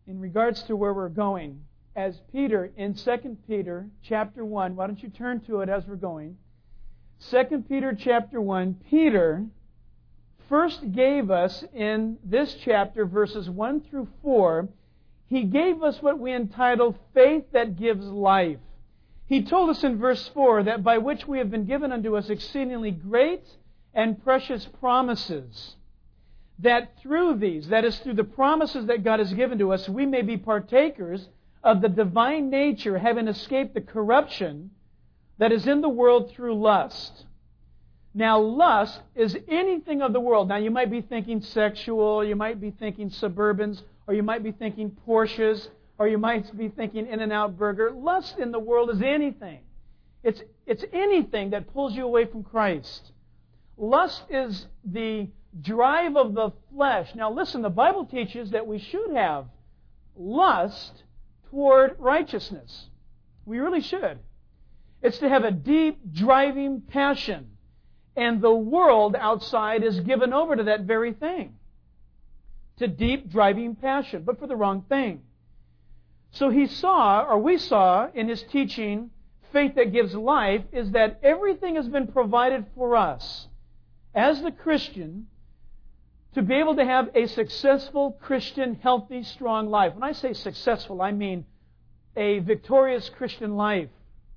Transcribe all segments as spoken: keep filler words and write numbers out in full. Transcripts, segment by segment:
in regards to where we're going, as Peter in Second Peter chapter one, why don't you turn to it as we're going? Second Peter chapter one, Peter first gave us in this chapter, verses one through four, he gave us what we entitled faith that gives life. He told us in verse four that by which we have been given unto us exceedingly great and precious promises, that through these, that is through the promises that God has given to us, we may be partakers of the divine nature, having escaped the corruption that is in the world through lust. Now, lust is anything of the world. Now, you might be thinking sexual, you might be thinking Suburbans, or you might be thinking Porsches, or you might be thinking In-N-Out Burger. Lust in the world is anything. It's, it's anything that pulls you away from Christ. Lust is the drive of the flesh. Now, listen, the Bible teaches that we should have lust toward righteousness. We really should. It's to have a deep, driving passion. And the world outside is given over to that very thing. To deep, driving passion, but for the wrong thing. So he saw, or we saw in his teaching, faith that gives life, is that everything has been provided for us as the Christian to be able to have a successful Christian, healthy, strong life. When I say successful, I mean a victorious Christian life.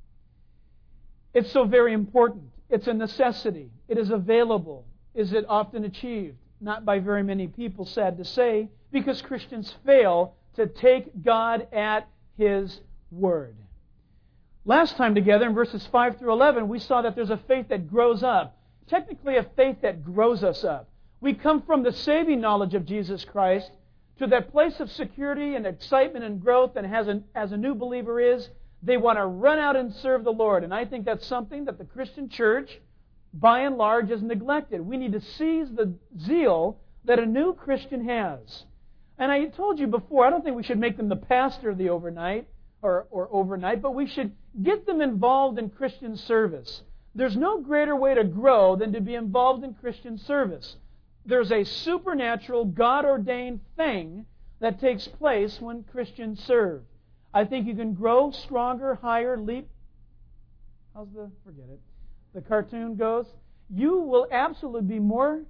It's so very important. It's a necessity. It is available. Is it often achieved? Not by very many people, sad to say, because Christians fail to take God at His word. Last time together, in verses five through eleven, we saw that there's a faith that grows up. Technically, a faith that grows us up. We come from the saving knowledge of Jesus Christ to that place of security and excitement and growth, and as a, as a new believer is, they want to run out and serve the Lord. And I think that's something that the Christian church, by and large, is neglected. We need to seize the zeal that a new Christian has. And I told you before, I don't think we should make them the pastor of the overnight or, or overnight, but we should get them involved in Christian service. There's no greater way to grow than to be involved in Christian service. There's a supernatural, God-ordained thing that takes place when Christians serve. I think you can grow stronger, higher, leap. How's the, forget it, the cartoon goes? You will absolutely be more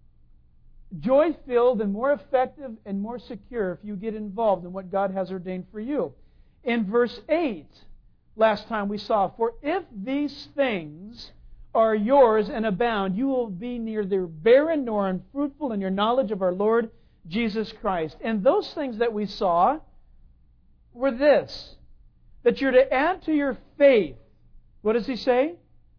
joy-filled and more effective and more secure if you get involved in what God has ordained for you. In verse eight, last time we saw, for if these things are yours and abound, you will be neither barren nor unfruitful in your knowledge of our Lord Jesus Christ. And those things that we saw were this, that you're to add to your faith. What does he say?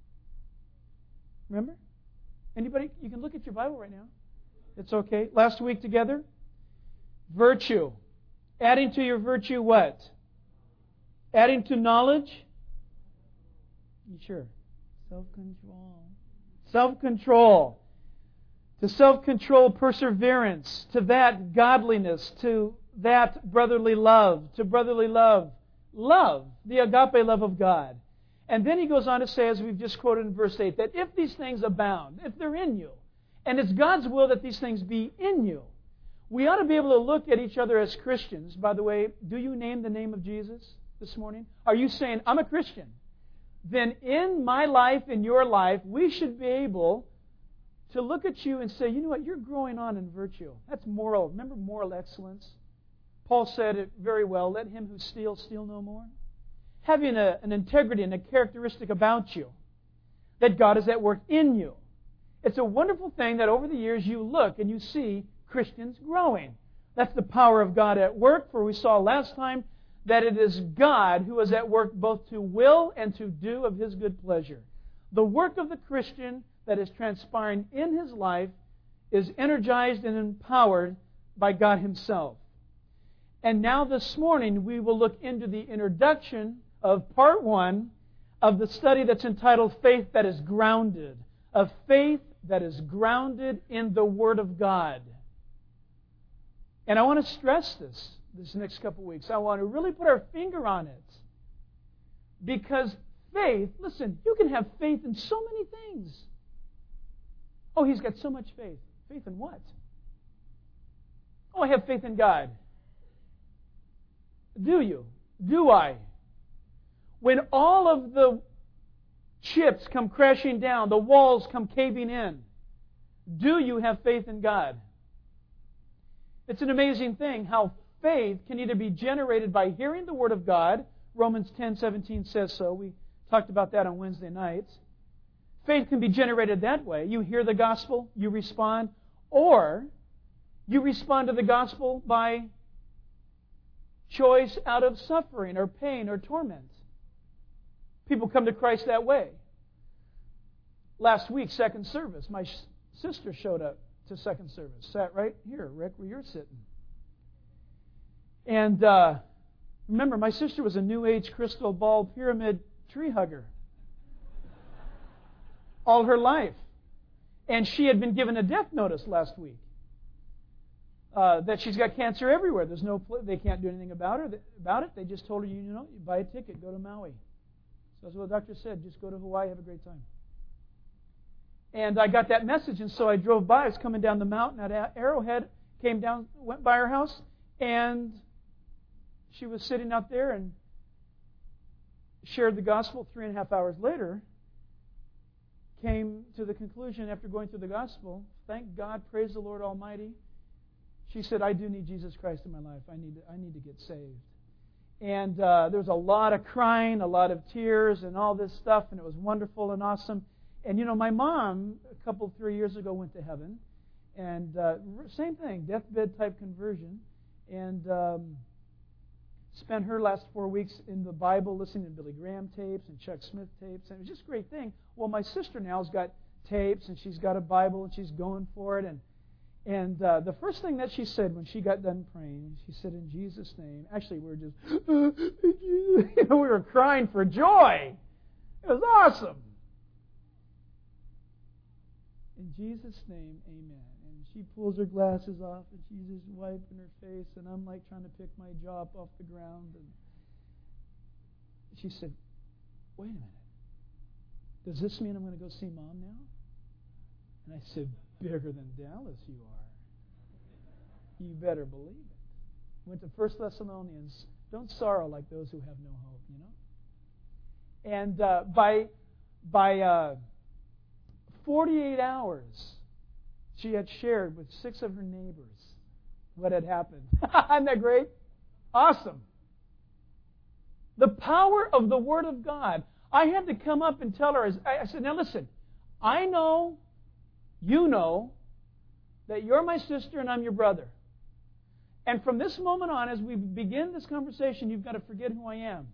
Remember? Anybody? You can look at your Bible right now. It's okay. Last week together, virtue. Adding to your virtue what? Adding to knowledge? You sure? Self-control. Self-control. To self-control, perseverance. To that, godliness. To that, brotherly love. To brotherly love, love. The agape love of God. And then he goes on to say, as we've just quoted in verse eight, that if these things abound, if they're in you, and it's God's will that these things be in you, we ought to be able to look at each other as Christians. By the way, do you name the name of Jesus this morning? Are you saying, I'm a Christian? Then in my life, in your life, we should be able to look at you and say, you know what, you're growing on in virtue. That's moral. Remember moral excellence? Paul said it very well, let him who steals steal no more. Having a, an integrity and a characteristic about you, that God is at work in you. It's a wonderful thing that over the years you look and you see Christians growing. That's the power of God at work, for we saw last time that it is God who is at work both to will and to do of His good pleasure. The work of the Christian that is transpiring in his life is energized and empowered by God Himself. And now this morning we will look into the introduction of part one of the study that's entitled Faith That Is Grounded. A faith that is grounded in the Word of God. And I want to stress this this next couple of weeks. I want to really put our finger on it. Because faith, listen, you can have faith in so many things. Oh, he's got so much faith. Faith in what? Oh, I have faith in God. Do you? Do I? When all of the chips come crashing down, the walls come caving in, do you have faith in God? It's an amazing thing how faith can either be generated by hearing the Word of God. Romans ten seventeen says so. We talked about that on Wednesday nights. Faith can be generated that way. You hear the gospel, you respond, or you respond to the gospel by choice out of suffering or pain or torment. People come to Christ that way. Last week, second service, my sister showed up to second service. Sat right here, Rick, where you're sitting. And uh, remember, my sister was a New Age crystal ball pyramid tree hugger all her life. And she had been given a death notice last week. Uh, that she's got cancer everywhere. There's no, they can't do anything about her. About it. They just told her, you know, you buy a ticket, go to Maui. So that's what the doctor said. Just go to Hawaii, have a great time. And I got that message, and so I drove by. I was coming down the mountain at Arrowhead, came down, went by her house, and she was sitting out there and shared the gospel. Three and a half hours later, came to the conclusion after going through the gospel, thank God, praise the Lord Almighty. She said, I do need Jesus Christ in my life. I need to, I need to get saved. And uh, there was a lot of crying, a lot of tears, and all this stuff, and it was wonderful and awesome. And, you know, my mom, a couple, three years ago, went to heaven. And uh, same thing, deathbed type conversion. And um, spent her last four weeks in the Bible listening to Billy Graham tapes and Chuck Smith tapes. And it was just a great thing. Well, my sister now has got tapes, and she's got a Bible, and she's going for it. And And uh, the first thing that she said when she got done praying, she said, in Jesus' name. Actually, we were just, you know, we were crying for joy. It was awesome. In Jesus' name, amen. And she pulls her glasses off, and she's just wiping her face, and I'm like trying to pick my jaw up off the ground. And she said, wait a minute. Does this mean I'm going to go see Mom now? And I said, bigger than Dallas you are. You better believe it. Went to First Thessalonians. Don't sorrow like those who have no hope, you know. And uh, by by uh, forty-eight hours, she had shared with six of her neighbors what had happened. Isn't that great? Awesome. The power of the Word of God. I had to come up and tell her. I said, now listen, I know, you know, that you're my sister and I'm your brother. And from this moment on, as we begin this conversation, you've got to forget who I am.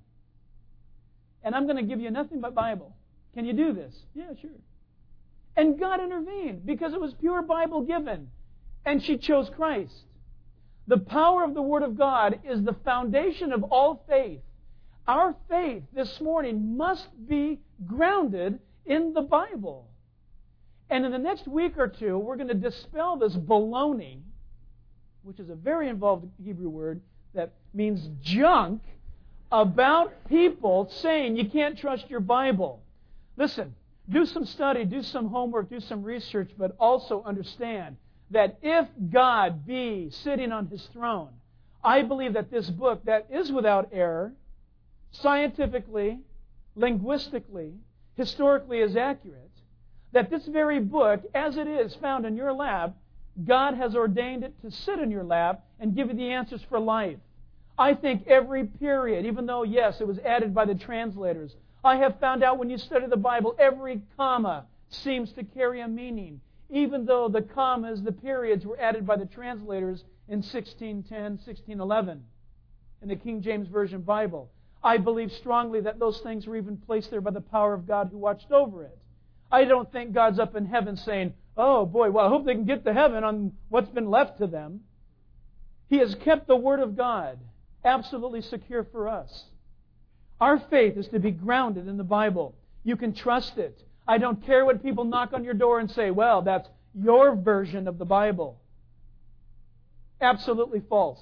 And I'm going to give you nothing but Bible. Can you do this? Yeah, sure. And God intervened because it was pure Bible given. And she chose Christ. The power of the Word of God is the foundation of all faith. Our faith this morning must be grounded in the Bible. And in the next week or two, we're going to dispel this baloney, which is a very involved Hebrew word that means junk, about people saying you can't trust your Bible. Listen, do some study, do some homework, do some research, but also understand that if God be sitting on His throne, I believe that this book that is without error, scientifically, linguistically, historically is accurate, that this very book, as it is found in your lap, God has ordained it to sit in your lap and give you the answers for life. I think every period, even though, yes, it was added by the translators, I have found out when you study the Bible, every comma seems to carry a meaning, even though the commas, the periods, were added by the translators in sixteen ten, sixteen eleven in the King James Version Bible. I believe strongly that those things were even placed there by the power of God who watched over it. I don't think God's up in heaven saying, oh boy, well, I hope they can get to heaven on what's been left to them. He has kept the Word of God absolutely secure for us. Our faith is to be grounded in the Bible. You can trust it. I don't care what people knock on your door and say, well, that's your version of the Bible. Absolutely false.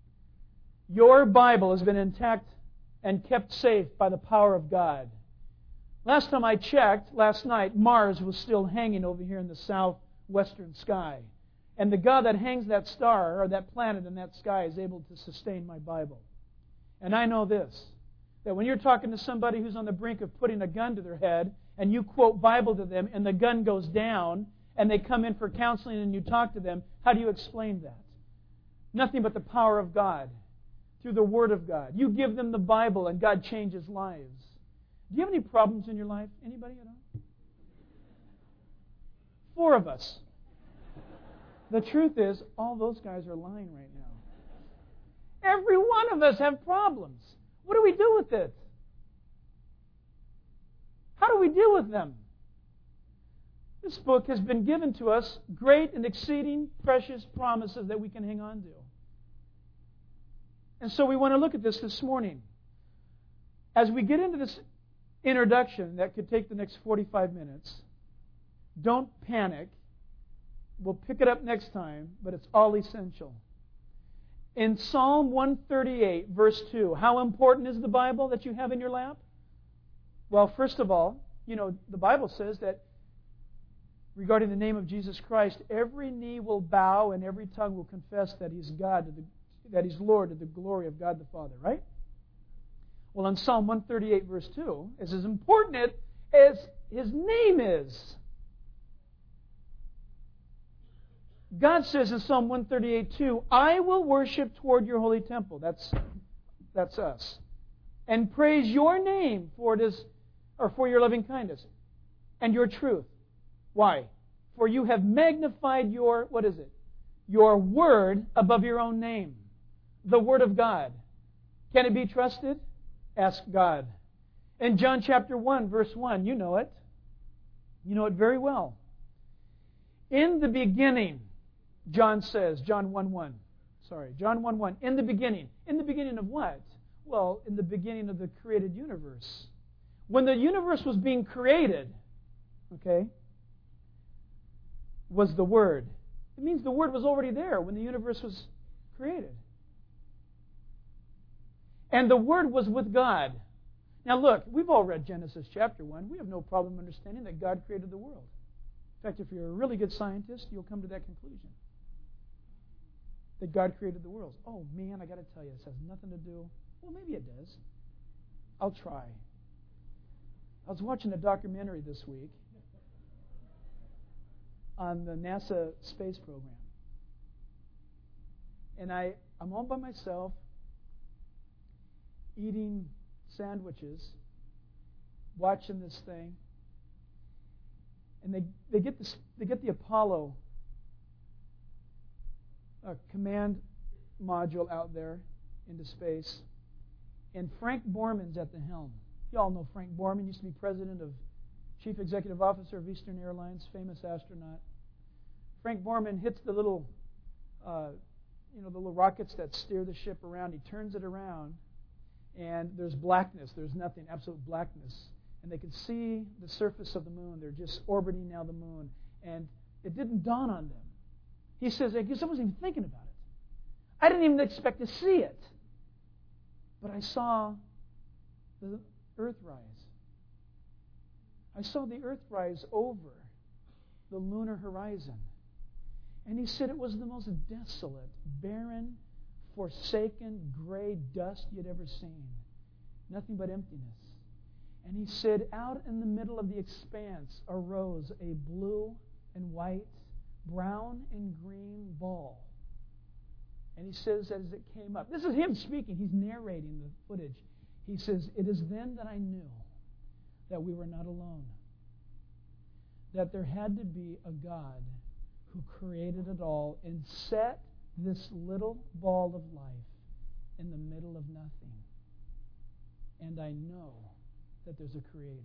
Your Bible has been intact and kept safe by the power of God. Last time I checked, last night, Mars was still hanging over here in the southwestern sky. And the God that hangs that star, or that planet in that sky, is able to sustain my Bible. And I know this, that when you're talking to somebody who's on the brink of putting a gun to their head, and you quote Bible to them, and the gun goes down, and they come in for counseling and you talk to them, how do you explain that? Nothing but the power of God, through the Word of God. You give them the Bible, and God changes lives. Do you have any problems in your life? Anybody at all? Four of us. The truth is, all those guys are lying right now. Every one of us have problems. What do we do with it? How do we deal with them? This book has been given to us great and exceeding precious promises that we can hang on to. And so we want to look at this this morning. As we get into this introduction that could take the next forty-five minutes, don't panic. We'll pick it up next time, but it's all essential. In Psalm one thirty-eight, verse two, how important is the Bible that you have in your lap? Well, first of all, you know, the Bible says that regarding the name of Jesus Christ, every knee will bow and every tongue will confess that He's God, to the, that He's Lord, to the glory of God the Father, right? Well, in Psalm one thirty-eight, verse two, it's as important as His name is. God says in Psalm one thirty-eight, two, I will worship toward your holy temple. That's, that's us. And praise your name for it is, or for your loving kindness and your truth. Why? For you have magnified your, what is it? Your word above your own name. The Word of God. Can it be trusted? Ask God. In John chapter one, verse one, you know it. You know it very well. In the beginning, John says, John one one, sorry, John one one, in the beginning. In the beginning of what? Well, in the beginning of the created universe. When the universe was being created, okay, was the Word. It means the Word was already there when the universe was created. And the Word was with God. Now look, we've all read Genesis chapter one. We have no problem understanding that God created the world. In fact, if you're a really good scientist, you'll come to that conclusion. That God created the world. Oh man, I got to tell you, this has nothing to do. Well, maybe it does. I'll try. I was watching a documentary this week on the NASA space program. And I, I'm all by myself eating sandwiches, watching this thing. And they, they get this they get the Apollo uh, command module out there into space. And Frank Borman's at the helm. You all know Frank Borman, used to be president of Chief Executive Officer of Eastern Airlines, famous astronaut. Frank Borman hits the little, uh, you know, the little rockets that steer the ship around. He turns it around, and there's blackness. There's nothing, absolute blackness. And they can see the surface of the moon. They're just orbiting now the moon. And it didn't dawn on them. He says, I guess I wasn't even thinking about it. I didn't even expect to see it. But I saw the earth rise. I saw the earth rise over the lunar horizon. And he said it was the most desolate, barren, forsaken, gray dust you'd ever seen. Nothing but emptiness. And he said, out in the middle of the expanse arose a blue and white, brown and green ball. And he says as it came up, this is him speaking, he's narrating the footage. He says, it is then that I knew that we were not alone. That there had to be a God who created it all and set this little ball of life in the middle of nothing. And I know that there's a creator.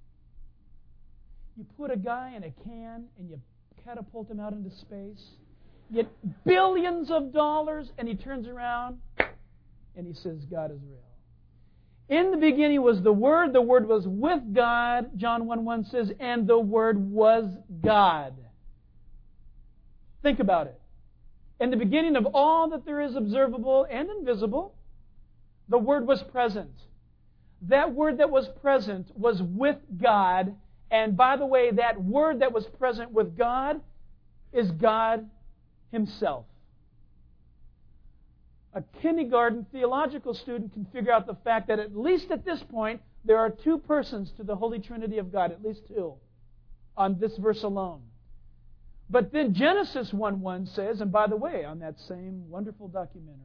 You put a guy in a can and you catapult him out into space, you get billions of dollars, and he turns around and he says, God is real. In the beginning was the Word, the Word was with God, John one one says, and the Word was God. Think about it. In the beginning of all that there is observable and invisible, the Word was present. That Word that was present was with God. And by the way, that Word that was present with God is God Himself. a kindergarten theological student can figure out the fact that at least at this point, there are two persons to the Holy Trinity of God, at least two, on this verse alone. But then Genesis one one says, and by the way, on that same wonderful documentary,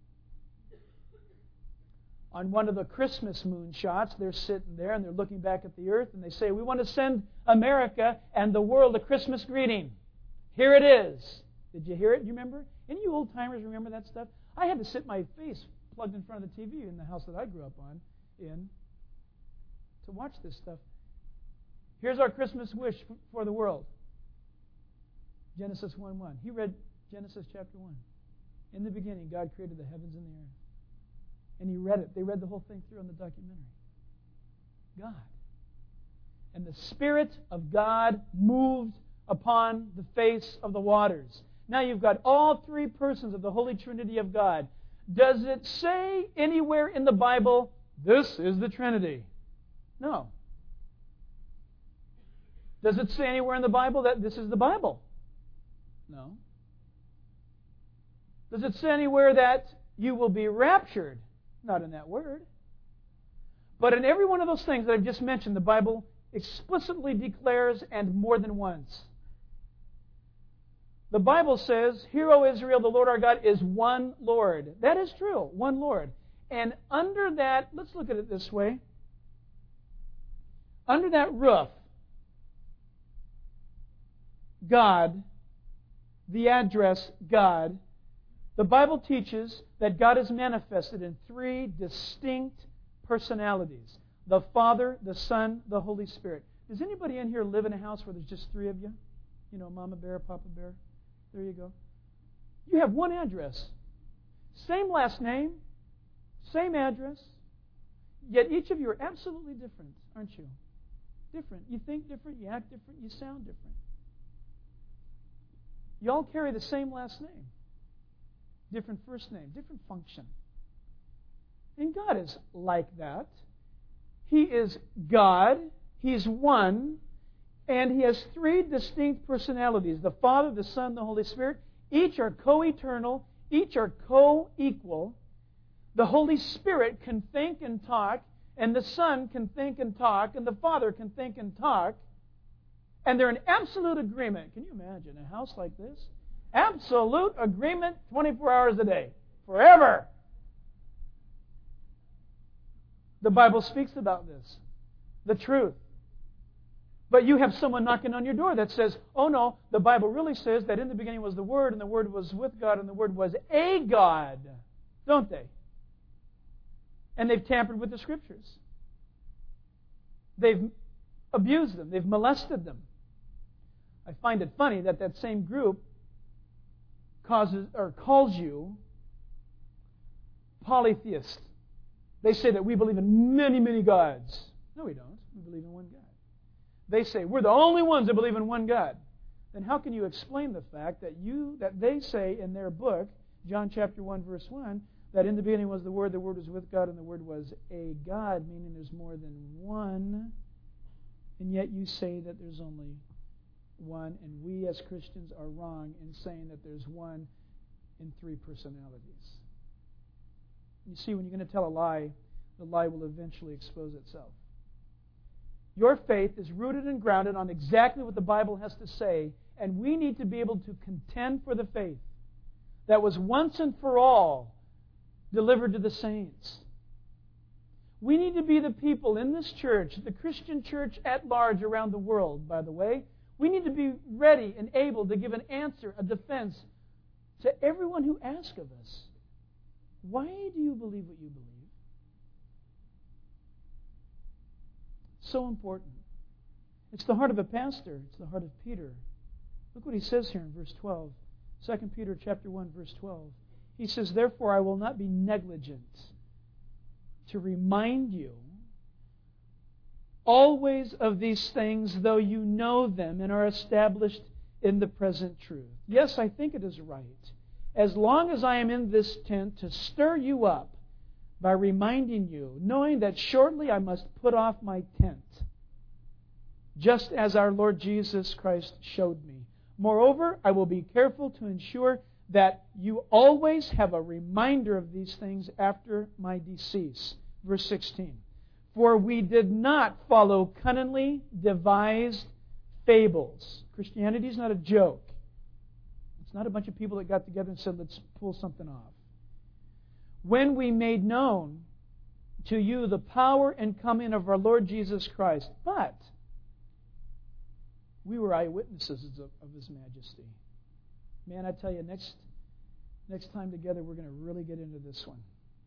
on one of the Christmas moonshots, they're sitting there and they're looking back at the earth and they say, we want to send America and the world a Christmas greeting. Here it is. Did you hear it? Do you remember? Any of you old-timers remember that stuff? I had to sit my face plugged in front of the T V in the house that I grew up on in to watch this stuff. Here's our Christmas wish for the world. Genesis one one. He read Genesis chapter one. In the beginning, God created the heavens and the earth. And he read it. They read the whole thing through on the documentary. God. And the Spirit of God moved upon the face of the waters. Now you've got all three persons of the Holy Trinity of God. Does it say anywhere in the Bible, this is the Trinity? No. Does it say anywhere in the Bible that this is the Bible? No. Does it say anywhere that you will be raptured? Not in that word. But in every one of those things that I've just mentioned, the Bible explicitly declares, and more than once. The Bible says, Hear, O Israel, the Lord our God is one Lord. That is true, one Lord. And under that, let's look at it this way. Under that roof, God, the address God, the Bible teaches that God is manifested in three distinct personalities. The Father, the Son, the Holy Spirit. Does anybody in here live in a house where there's just three of you? You know, Mama Bear, Papa Bear. There you go. You have one address. Same last name. Same address. Yet each of you are absolutely different, aren't you? Different. You think different, you act different, you sound different. You all carry the same last name. Different first name, different function. And God is like that. He is God. He's one. And He has three distinct personalities. The Father, the Son, the Holy Spirit. Each are co-eternal. Each are co-equal. The Holy Spirit can think and talk. And the Son can think and talk. And the Father can think and talk. And they're in absolute agreement. Can you imagine a house like this? Absolute agreement twenty-four hours a day. Forever. The Bible speaks about this. The truth. But you have someone knocking on your door that says, oh no, the Bible really says that in the beginning was the Word, and the Word was with God, and the Word was a God. Don't they? And they've tampered with the Scriptures. They've abused them. They've molested them. I find it funny that that same group causes or calls you polytheist. They say that we believe in many, many gods. No, we don't. We believe in one God. They say we're the only ones that believe in one God. Then how can you explain the fact that you that they say in their book, John chapter one, verse one, that in the beginning was the Word, the Word was with God, and the Word was a God, meaning there's more than one, and yet you say that there's only one, and we as Christians are wrong in saying that there's one in three personalities. You see, when you're going to tell a lie, the lie will eventually expose itself. Your faith is rooted and grounded on exactly what the Bible has to say, and we need to be able to contend for the faith that was once and for all delivered to the saints. We need to be the people in this church, the Christian church at large around the world, by the way. We need to be ready and able to give an answer, a defense to everyone who asks of us. Why do you believe what you believe? So important. It's the heart of a pastor. It's the heart of Peter. Look what he says here in verse twelve. Second Peter chapter one, verse twelve. He says, Therefore I will not be negligent to remind you always of these things, though you know them and are established in the present truth. Yes, I think it is right, as long as I am in this tent, to stir you up by reminding you, knowing that shortly I must put off my tent, just as our Lord Jesus Christ showed me. Moreover, I will be careful to ensure that you always have a reminder of these things after my decease. Verse sixteen. For we did not follow cunningly devised fables. Christianity is not a joke. It's not a bunch of people that got together and said, let's pull something off. When we made known to you the power and coming of our Lord Jesus Christ, but we were eyewitnesses of, of His majesty. Man, I tell you, next, next time together we're going to really get into this one.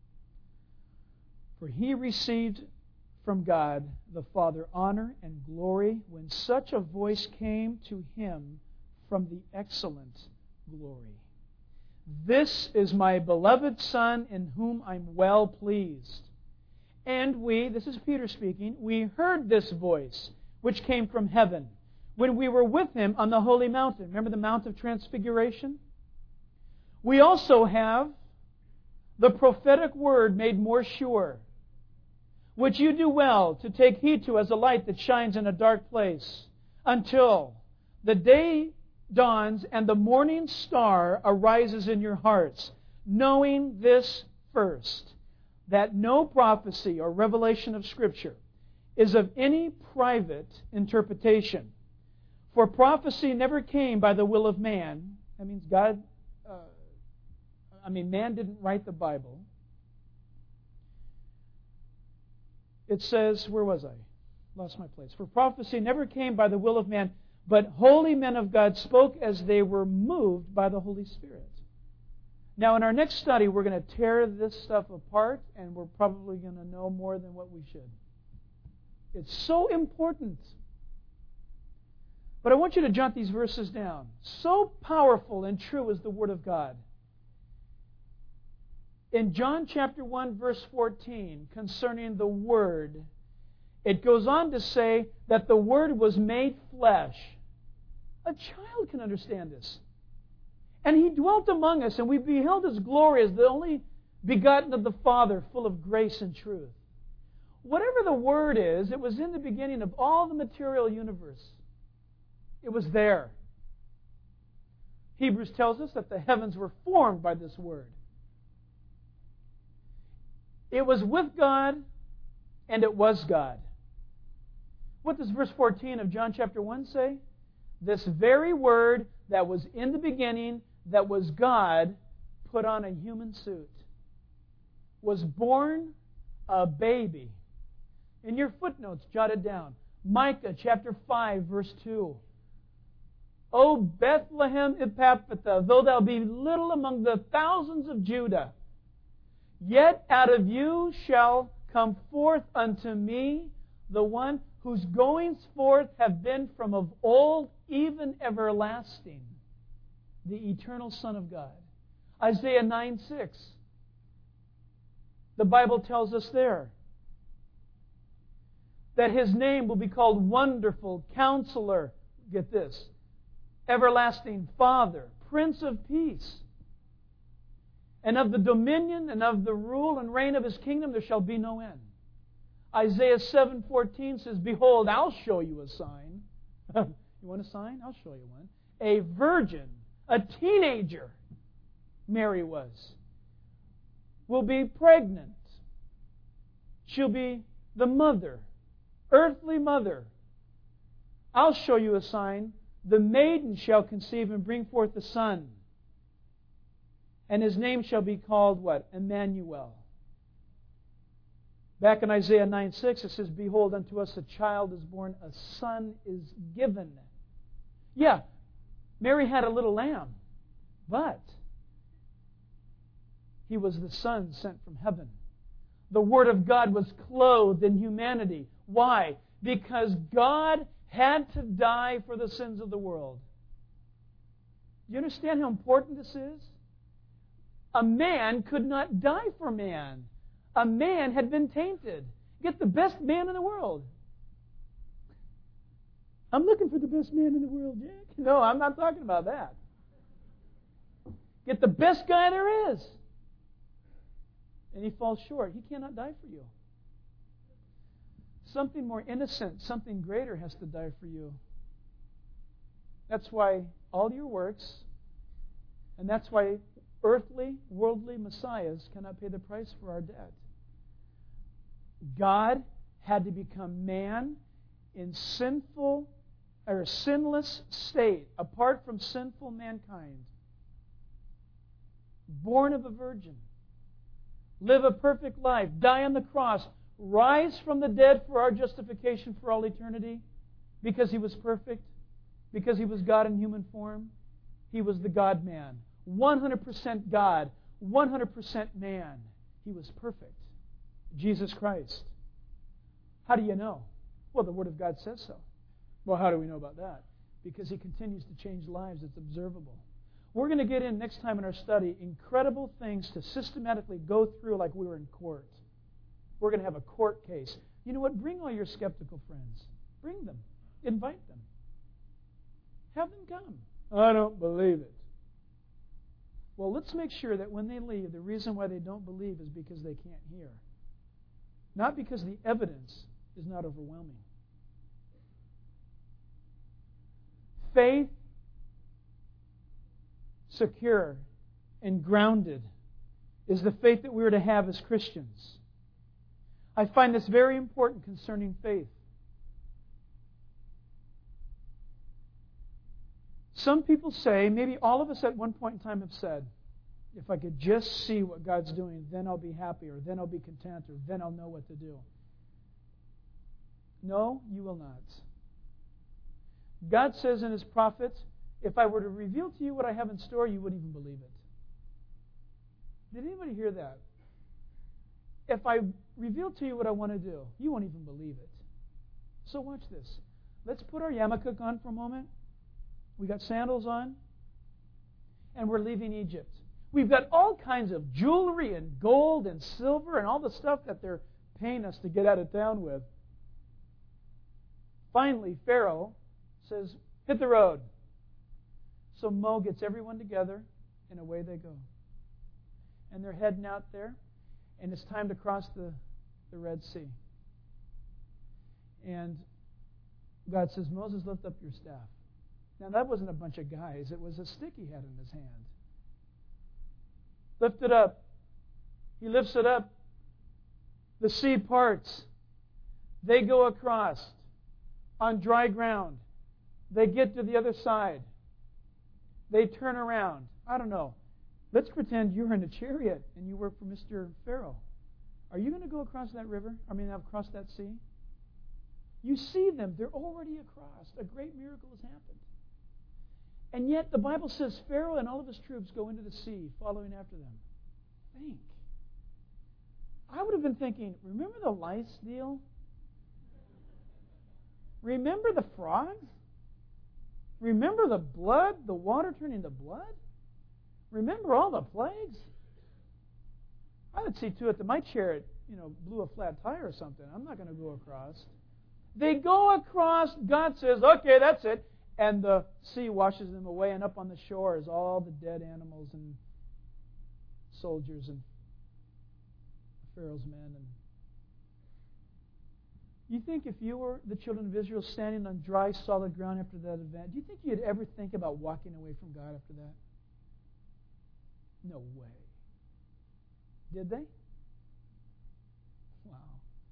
For He received from God the Father honor and glory when such a voice came to Him from the excellent glory. This is my beloved Son in whom I'm well pleased. And we, this is Peter speaking, we heard this voice which came from heaven when we were with Him on the holy mountain. Remember the Mount of Transfiguration? We also have the prophetic word made more sure, which you do well to take heed to as a light that shines in a dark place, until the day dawns and the morning star arises in your hearts, knowing this first, that no prophecy or revelation of Scripture is of any private interpretation. For prophecy never came by the will of man. That means God, uh, I mean, man didn't write the Bible. It says, where was I? Lost my place. For prophecy never came by the will of man, but holy men of God spoke as they were moved by the Holy Spirit. Now, in our next study, we're going to tear this stuff apart, and we're probably going to know more than what we should. It's so important. But I want you to jot these verses down. So powerful and true is the Word of God. In John chapter one, verse fourteen, concerning the Word, it goes on to say that the Word was made flesh. A child can understand this. And He dwelt among us, and we beheld His glory as the only begotten of the Father, full of grace and truth. Whatever the Word is, it was in the beginning of all the material universe. It was there. Hebrews tells us that the heavens were formed by this Word. It was with God, and it was God. What does verse fourteen of John chapter one say? This very Word that was in the beginning, that was God, put on a human suit, was born a baby. In your footnotes, jot it down. Micah chapter five, verse two. O Bethlehem Ephrathah, though thou be little among the thousands of Judah, yet out of you shall come forth unto me the one whose goings forth have been from of old, even everlasting, the eternal Son of God. Isaiah nine six. The Bible tells us there that His name will be called Wonderful Counselor. Get this. Everlasting Father, Prince of Peace. And of the dominion and of the rule and reign of His kingdom there shall be no end. Isaiah seven fourteen says, behold, I'll show you a sign. You want a sign? I'll show you one. A virgin, a teenager, Mary was, will be pregnant. She'll be the mother, earthly mother. I'll show you a sign. The maiden shall conceive and bring forth a son. And His name shall be called what? Emmanuel. Back in Isaiah nine six, it says, behold, unto us a child is born, a son is given. Yeah, Mary had a little lamb, but He was the Son sent from heaven. The Word of God was clothed in humanity. Why? Because God had to die for the sins of the world. Do you understand how important this is? A man could not die for man. A man had been tainted. Get the best man in the world. I'm looking for the best man in the world, Jack. No, I'm not talking about that. Get the best guy there is. And he falls short. He cannot die for you. Something more innocent, something greater has to die for you. That's why all your works And that's why earthly, worldly messiahs cannot pay the price for our debt. God had to become man in sinful or sinless state, apart from sinful mankind, born of a virgin, live a perfect life, die on the cross, rise from the dead for our justification for all eternity, because He was perfect, because He was God in human form. He was the God-man. one hundred percent God, one hundred percent man. He was perfect. Jesus Christ. How do you know? Well, the Word of God says so. Well, how do we know about that? Because He continues to change lives. It's observable. We're going to get in next time in our study incredible things to systematically go through like we were in court. We're going to have a court case. You know what? Bring all your skeptical friends. Bring them. Invite them. Have them come. I don't believe it. Well, let's make sure that when they leave, the reason why they don't believe is because they can't hear. Not because the evidence is not overwhelming. Faith, secure and grounded, is the faith that we are to have as Christians. I find this very important concerning faith. Some people say, maybe all of us at one point in time have said, if I could just see what God's doing, then I'll be happy, or then I'll be content, or then I'll know what to do. No, you will not. God says in His prophets, if I were to reveal to you what I have in store, you wouldn't even believe it. Did anybody hear that? If I reveal to you what I want to do, you won't even believe it. So watch this. Let's put our yarmulke on for a moment. We got sandals on, and we're leaving Egypt. We've got all kinds of jewelry and gold and silver and all the stuff that they're paying us to get out of town with. Finally, Pharaoh says, hit the road. So Mo gets everyone together, and away they go. And they're heading out there, and it's time to cross the, the Red Sea. And God says, Moses, lift up your staff. Now, that wasn't a bunch of guys. It was a stick he had in his hand. Lift it up. He lifts it up. The sea parts. They go across on dry ground. They get to the other side. They turn around. I don't know. Let's pretend you're in a chariot and you work for Mister Pharaoh. Are you going to go across that river? I mean, across that sea? You see them. They're already across. A great miracle has happened. And yet the Bible says Pharaoh and all of his troops go into the sea, following after them. Think. I would have been thinking, remember the lice deal? Remember the frogs? Remember the blood, the water turning to blood? Remember all the plagues? I would see to it that my chariot, you know, blew a flat tire or something. I'm not going to go across. They go across. God says, okay, that's it. And the sea washes them away, and up on the shore is all the dead animals and soldiers and Pharaoh's men. And you think if you were the children of Israel standing on dry, solid ground after that event, do you think you'd ever think about walking away from God after that? No way. Did they? Wow.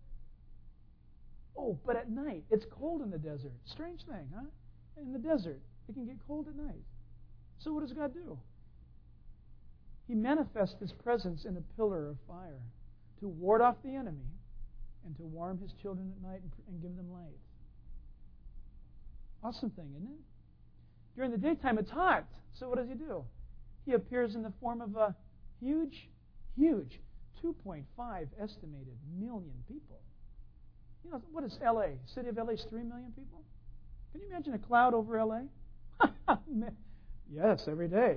Oh, but at night, it's cold in the desert. Strange thing, huh? In the desert, it can get cold at night. So what does God do? He manifests His presence in a pillar of fire to ward off the enemy and to warm His children at night and, and give them light. Awesome thing, isn't it? During the daytime, it's hot. So what does He do? He appears in the form of a huge, huge two point five estimated million people. You know, what is L A? City of L A is three million people? Can you imagine a cloud over L A? Yes, every day.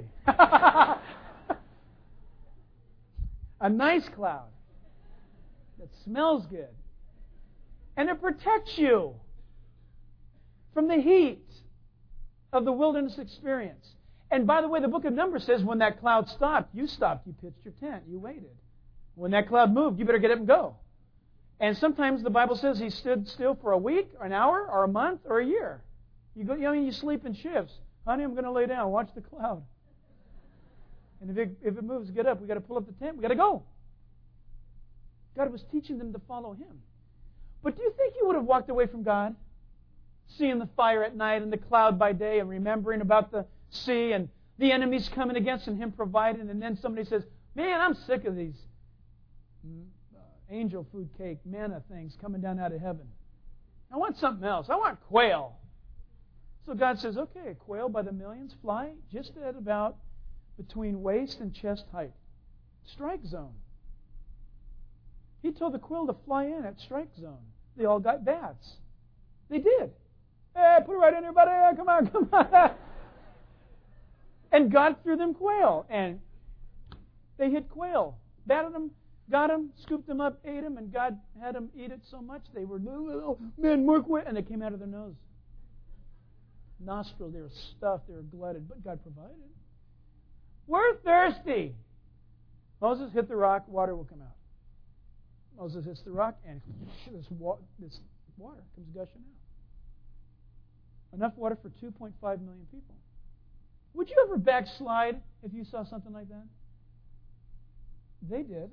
A nice cloud that smells good. And it protects you from the heat of the wilderness experience. And by the way, the book of Numbers says when that cloud stopped, you stopped, you pitched your tent, you waited. When that cloud moved, you better get up and go. And sometimes the Bible says He stood still for a week, or an hour, or a month, or a year. You go, you know, you sleep in shifts. Honey, I'm going to lay down. Watch the cloud. And if it, if it moves, get up. We've got to pull up the tent. We've got to go. God was teaching them to follow Him. But do you think He would have walked away from God? Seeing the fire at night and the cloud by day and remembering about the sea and the enemies coming against and Him providing. And then somebody says, man, I'm sick of these uh, angel food cake, manna things coming down out of heaven. I want something else. I want quail. So God says, okay, quail by the millions fly just at about between waist and chest height. Strike zone. He told the quail to fly in at strike zone. They all got bats. They did. Hey, put it right in there, buddy. Come on, come on. And God threw them quail. And they hit quail. Batted them, got them, scooped them up, ate them, and God had them eat it so much they were, oh, man, more quail. And they came out of their nose. Nostril, they were stuffed, they were glutted, but God provided. We're thirsty. Moses hit the rock, water will come out. Moses hits the rock, and this, wa- this water comes gushing out. Enough water for two point five million people. Would you ever backslide if you saw something like that? They did.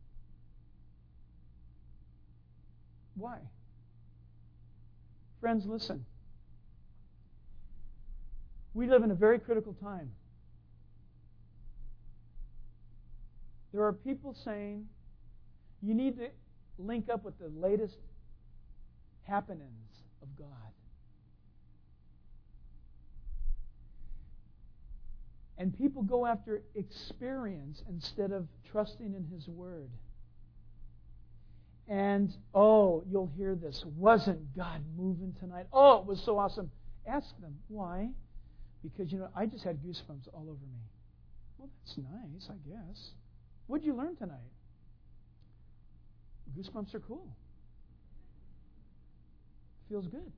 Why? Friends, listen. We live in a very critical time. There are people saying you need to link up with the latest happenings of God. And people go after experience instead of trusting in His Word. And, oh, you'll hear this. Wasn't God moving tonight? Oh, it was so awesome. Ask them, why? Because, you know, I just had goosebumps all over me. Well, that's nice, I guess. What did you learn tonight? Goosebumps are cool. Feels good.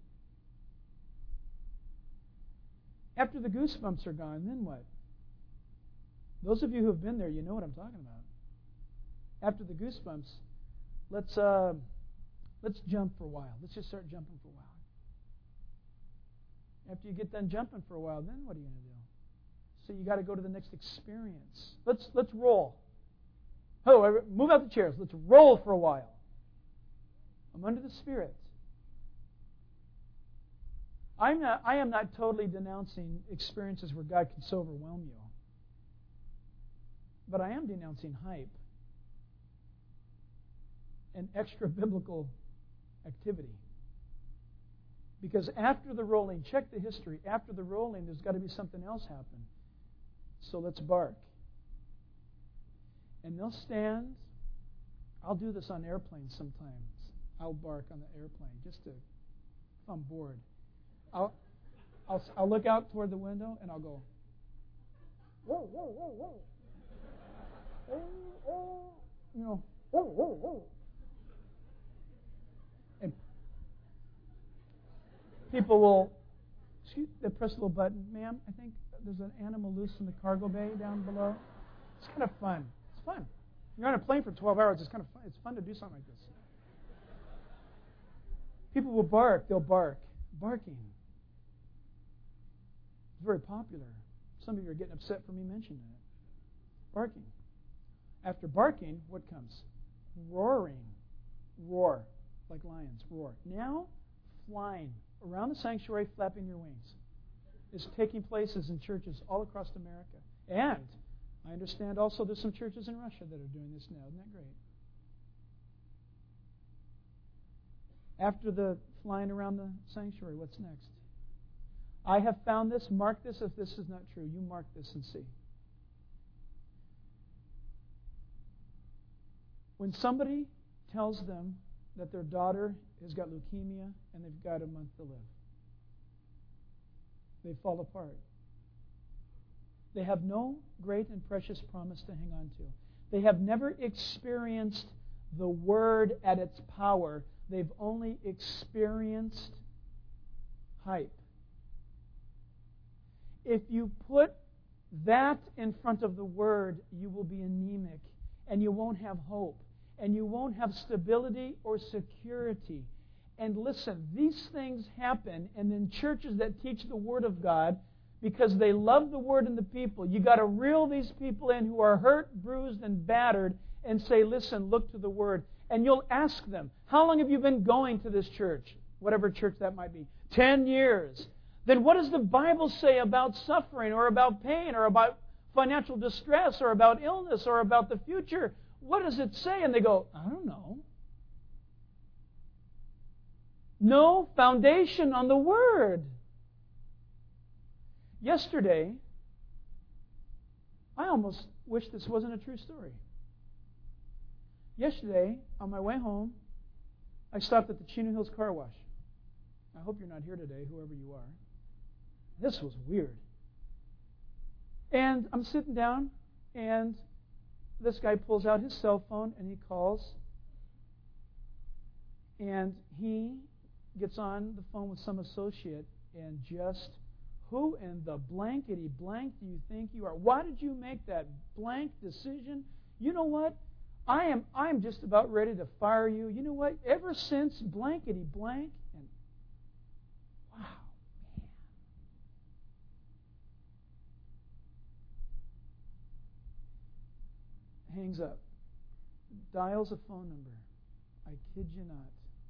After the goosebumps are gone, then what? Those of you who have been there, you know what I'm talking about. After the goosebumps, let's uh, let's jump for a while. Let's just start jumping for a while. After you get done jumping for a while, then what are you going to do? So you got to go to the next experience. Let's let's roll. Oh, move out the chairs. Let's roll for a while. I'm under the Spirit. I'm not, I am not totally denouncing experiences where God can so overwhelm you. But I am denouncing hype and extra biblical activity. Because after the rolling, check the history, after the rolling, there's got to be something else happen. So let's bark. And they'll stand. I'll do this on airplanes sometimes. I'll bark on the airplane just to, if I'm bored. I'll, I'll, I'll look out toward the window and I'll go, whoa, whoa, whoa, whoa. Oh, oh, you know, whoa, whoa, whoa. And people will, excuse, they press a little button. Ma'am, I think there's an animal loose in the cargo bay down below. It's kind of fun. It's fun. You're on a plane for twelve hours. It's kind of fun. It's fun to do something like this. People will bark. They'll bark. Barking. It's very popular. Some of you are getting upset for me mentioning it. Barking. After barking, what comes? Roaring. Roar. Like lions. Roar. Now, flying around the sanctuary, flapping your wings, is taking places in churches all across America. And I understand also there's some churches in Russia that are doing this now. Isn't that great? After the flying around the sanctuary, what's next? I have found this. Mark this if this is not true. You mark this and see. When somebody tells them that their daughter has got leukemia and they've got a month to live, they fall apart. They have no great and precious promise to hang on to. They have never experienced the Word at its power. They've only experienced hype. If you put that in front of the Word, you will be anemic, and you won't have hope, and you won't have stability or security. And listen, these things happen, and in churches that teach the Word of God, because they love the Word and the people. You got to reel these people in who are hurt, bruised, and battered and say, listen, look to the Word. And you'll ask them, how long have you been going to this church? Whatever church that might be. Ten years. Then what does the Bible say about suffering or about pain or about financial distress or about illness or about the future? What does it say? And they go, I don't know. No foundation on the Word. Yesterday, I almost wish this wasn't a true story. Yesterday, on my way home, I stopped at the Chino Hills Car Wash. I hope you're not here today, whoever you are. This was weird. And I'm sitting down, and this guy pulls out his cell phone, and he calls. And he gets on the phone with some associate, and just, who in the blankety blank do you think you are? Why did you make that blank decision? You know what? I am I'm just about ready to fire you. You know what? Ever since blankety blank, and wow, man. Hangs up. Dials a phone number. I kid you not.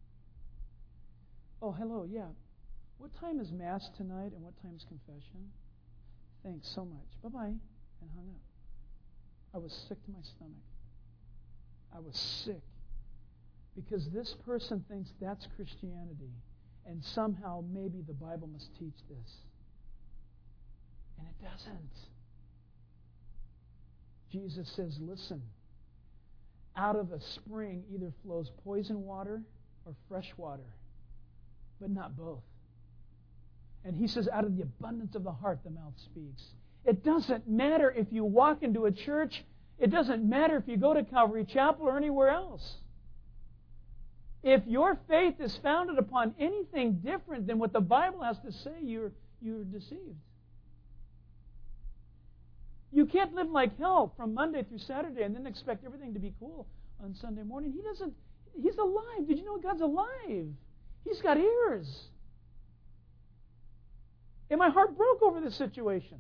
Oh, hello, yeah. What time is Mass tonight and what time is confession? Thanks so much. Bye-bye. And hung up. I was sick to my stomach. I was sick. Because this person thinks that's Christianity. And somehow maybe the Bible must teach this. And it doesn't. Jesus says, listen, out of a spring either flows poison water or fresh water, but not both. And he says, out of the abundance of the heart, the mouth speaks. It doesn't matter if you walk into a church. It doesn't matter if you go to Calvary Chapel or anywhere else. If your faith is founded upon anything different than what the Bible has to say, you're, you're deceived. You can't live like hell from Monday through Saturday and then expect everything to be cool on Sunday morning. He doesn't. He's alive. Did you know God's alive? He's got ears. And my heart broke over this situation.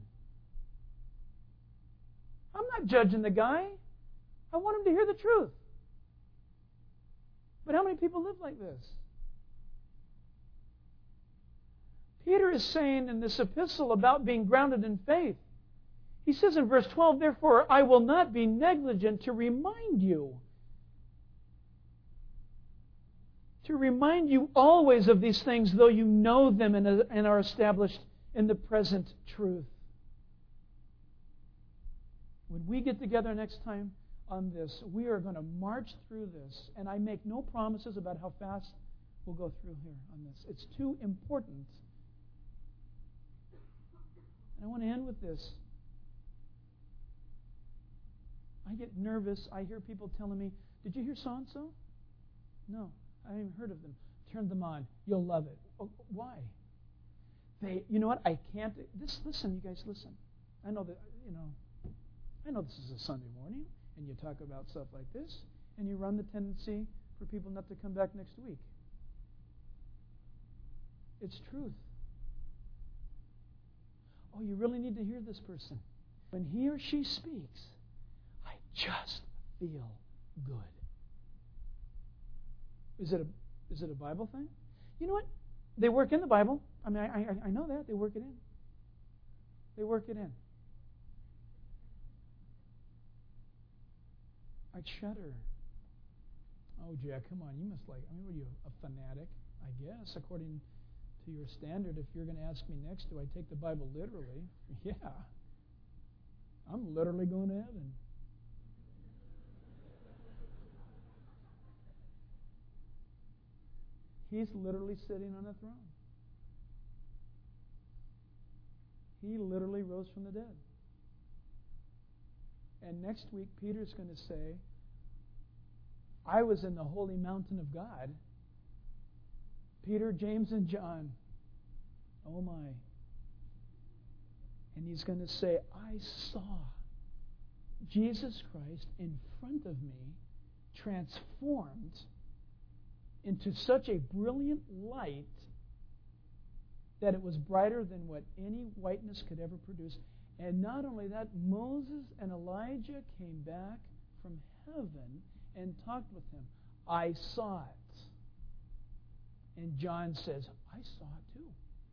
I'm not judging the guy. I want him to hear the truth. But how many people live like this? Peter is saying in this epistle about being grounded in faith. He says in verse twelve, therefore, I will not be negligent to remind you. To remind you always of these things, though you know them and are established in the present truth. When we get together next time on this, we are going to march through this. And I make no promises about how fast we'll go through here on this. It's too important. And I want to end with this. I get nervous. I hear people telling me, did you hear so-and-so? No, I haven't heard of them. Turn them on. You'll love it. Oh, why? They, you know what? I can't. This, listen, you guys, listen. I know that, you know, I know this is a Sunday morning, and you talk about stuff like this, and you run the tendency for people not to come back next week. It's truth. Oh, you really need to hear this person. When he or she speaks, I just feel good. Is it a is it a Bible thing? You know what? They work in the Bible. I mean, I, I, I know that. They work it in. They work it in. I shudder. Oh, Jack, come on. You must like, I mean, what are you, a fanatic? I guess, according to your standard. If you're going to ask me next, do I take the Bible literally? Yeah. I'm literally going to heaven. He's literally sitting on a throne. He literally rose from the dead. And next week, Peter's going to say, I was in the holy mountain of God. Peter, James, and John. Oh my. And he's going to say, I saw Jesus Christ in front of me, transformed into such a brilliant light that it was brighter than what any whiteness could ever produce. And not only that, Moses and Elijah came back from heaven and talked with him. I saw it. And John says, I saw it too.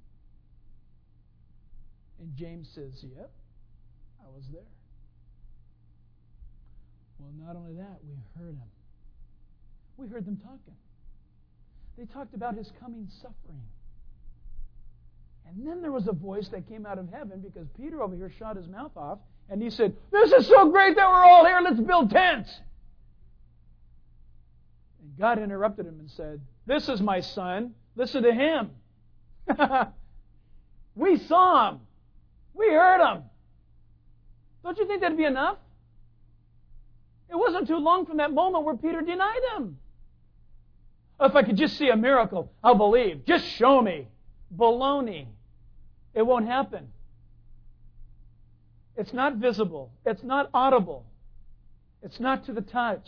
And James says, yep, I was there. Well, not only that, we heard him. We heard them talking. They talked about his coming suffering. And then there was a voice that came out of heaven because Peter over here shot his mouth off and he said, this is so great that we're all here, let's build tents. And God interrupted him and said, this is my son, listen to him. We saw him. We heard him. Don't you think that'd be enough? It wasn't too long from that moment where Peter denied him. If I could just see a miracle, I'll believe. Just show me. Baloney. It won't happen. It's not visible. It's not audible. It's not to the touch.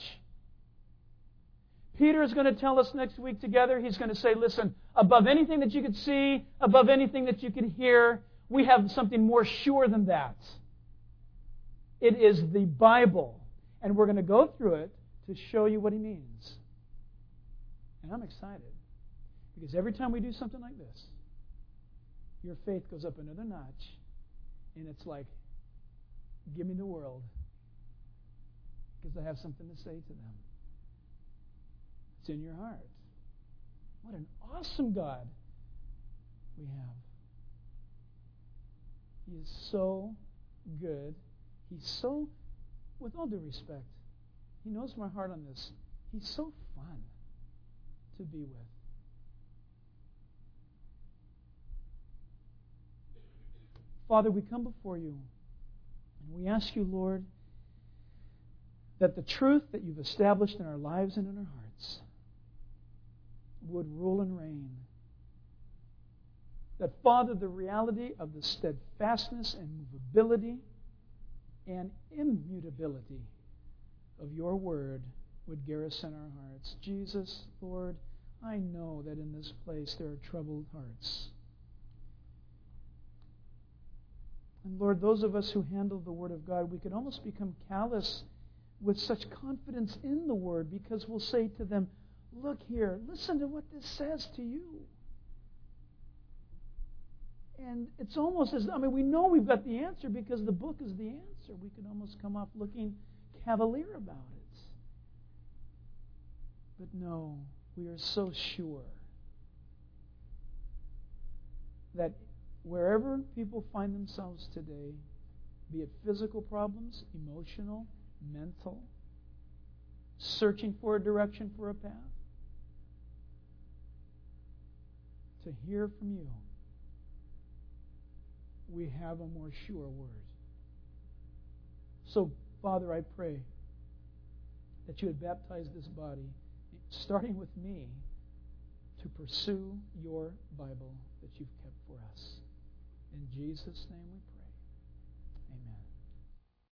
Peter is going to tell us next week together, he's going to say, listen, above anything that you could see, above anything that you could hear, we have something more sure than that. It is the Bible. And we're going to go through it to show you what he means. And I'm excited. Because every time we do something like this, your faith goes up another notch. And it's like, give me the world. Because I have something to say to them. It's in your heart. What an awesome God we have. He is so good. He's so, with all due respect, He knows my heart on this. He's so fun to be with. Father, we come before you and we ask you, Lord, that the truth that you've established in our lives and in our hearts would rule and reign. That, Father, the reality of the steadfastness and movability and immutability of your word would garrison our hearts. Jesus, Lord, I know that in this place there are troubled hearts. And Lord, those of us who handle the Word of God, we could almost become callous with such confidence in the Word because we'll say to them, look here, listen to what this says to you. And it's almost as, I mean, we know we've got the answer because the book is the answer. We could almost come off looking cavalier about it. But no, we are so sure that wherever people find themselves today, be it physical problems, emotional, mental, searching for a direction, for a path, to hear from you, we have a more sure word. So, Father, I pray that you would baptize this body, starting with me, to pursue your Bible that you've kept for us. In Jesus' name we pray. Amen.